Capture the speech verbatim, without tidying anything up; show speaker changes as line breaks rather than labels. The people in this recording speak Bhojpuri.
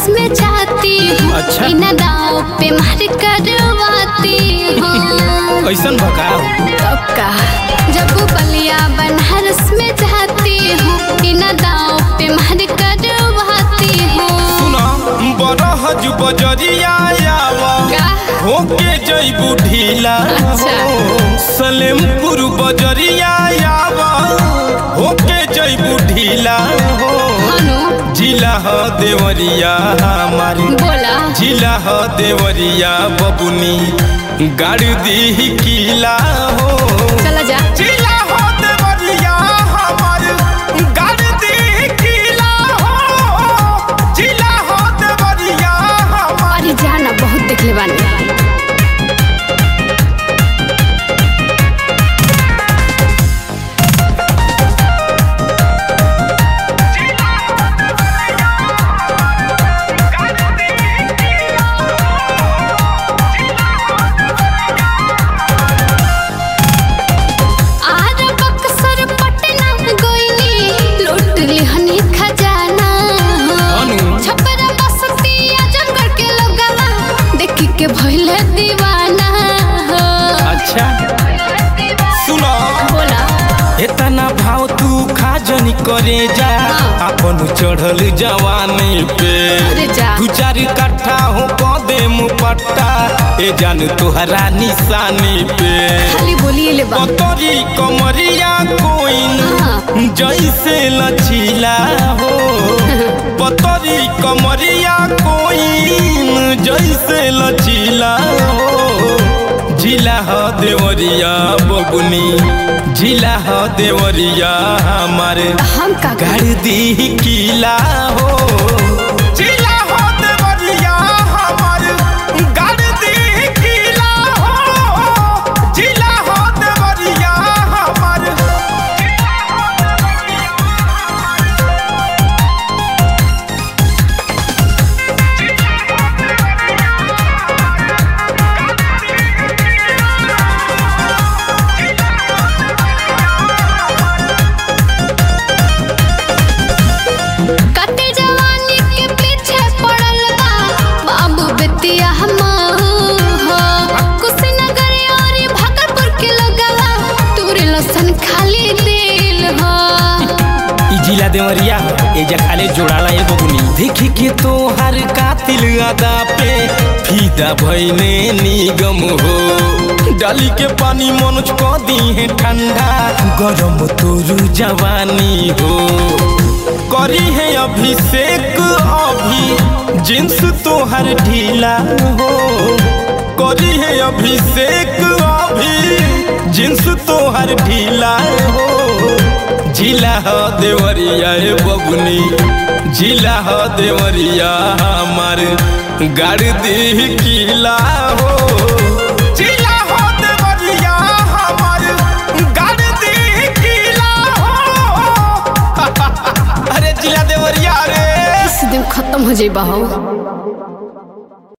में जाती हूँ।
अच्छा।
बिना दाव पे मार करवाती हूँ।
कैसन भगाओ
तब का जब बलिया बनारस में जाती हूँ। बिना दाव पे मार करवाती हूँ।
सुना बरहज बजरिया आवा
का
होके जइबू ढीला
अच्छा।
सलेमपुर बजरिया आवा होके जइबू ढीला हो।
हनु
जिला ह देवरिया हमारी
बोला
जिला ह देवरिया बबुनी गाड़ी दी किला हो।
चला जा
जिला ह देवरिया हमारी गाड़ी दी किला हो। जिला ह देवरिया हमारी
अरे जाना बहुत देखले बानी। के भइले दीवाना हो।
अच्छा सुनो
बोला
इतना भाव तू खाजनी करे जा
हाँ।
अपन चढ़ल जवानी पे
अरे जा
दू चार कट्ठा हो कदे मुपट्टा ए जान तुहरा निशानी पे
खाली बोलिए ले बा
पतरी कमरिया कोइन
हाँ।
जैसे लचीला हो। पतरी कमरिया कोइन जैसे लचीला हो। जिला ह देवरिया बबुनी जिला ह देवरिया हमारे
हम का
गाड़ी दी किला हो। जिला ह देवरिया हमारे गाड़ी दी किला हो। जिला ह देवरिया हमारे
कते जवानी के पीछे पड़ल बा बाबू बेतिया हम हो। कुशीनगर और भागलपुर के लगवा तोरे लसन खाली दिल हो।
ई जिला देवरिया एजा खाले जोड़ाला ए बबुनी देखी के तो हर कातिल अदा पे फीदा भइने निगम हो। डाली के पानी मनुज को दी है ठंडा गरम तोरू जवानी हो। करी है अभिषेक अभी जिन्स तोहर ढीला हो। करी है अभिषेक अभी जिन्स तोहर ढीला हो। जिला ह देवरिया ए बबुनी जिला ह देवरिया हमार गाड़ी दी किला हो। जिला ह देवरिया हमार गाड़ी दी किला हो। अरे जिला देवरिया रे
इस दिन खत्म हो जाई बा हो।